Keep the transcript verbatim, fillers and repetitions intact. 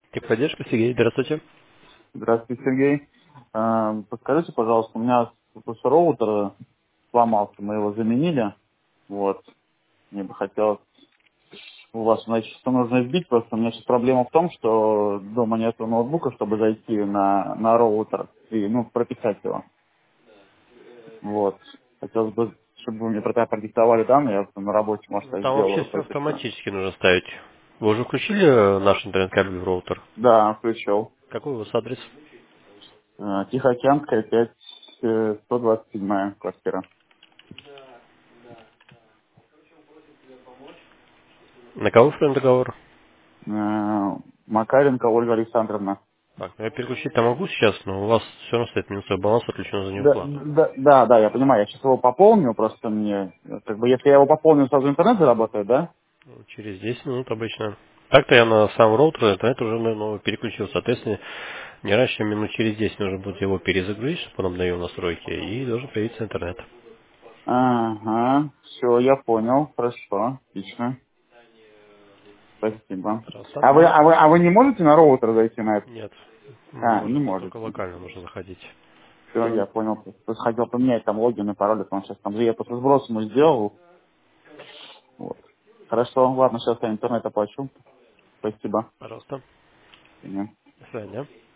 Техподдержка, Сергей, здравствуйте. Здравствуйте, Сергей. Э, Подскажите, пожалуйста, у меня просто роутер сломался, мы его заменили. Вот. Мне бы хотелось у вас, значит, что нужно сбить. Просто у меня сейчас проблема в том, что дома нет ноутбука, чтобы зайти на, на роутер и, ну, прописать его. Вот. Хотелось бы, чтобы вы мне про это продиктовали данные, я просто на работе, может, Ну, это там вообще сделаю все быстренько. автоматически нужно ставить. Вы уже включили э, наш интернет-кабель в роутер? Да, включил. Какой у вас адрес? Э, Тихоокеанская, пять, э, сто двадцать седьмая квартира. На кого устроен договор? Э, Макаренко Ольга Александровна. Так, ну я переключить-то могу сейчас, но у вас все равно стоит минусовой баланс, отключен за Да, неуплату. да, да, да, я понимаю, я сейчас его пополню, просто мне, э, как бы, если я его пополню, сразу интернет заработает, да? Ну, через десять минут обычно. Так-то я на сам роутер интернет уже на новый переключил. Соответственно, не раньше, чем минут через десять нужно будет его перезагрузить, чтобы он обновил настройки, и должен появиться интернет. Ага, все, я понял, хорошо, отлично, спасибо. Пожалуйста. А вы, Мгм. а вы, а вы не можете на роутер зайти на это? Нет, мы не А, не можем, там только можете. локально нужно заходить. Все, я понял. Просто хотел поменять там логин и пароль, потому что сейчас там я просто сброс ему сделал. Вот. Хорошо, ладно, сейчас я интернет оплачу. Спасибо. Пожалуйста. Мгм. До свидания.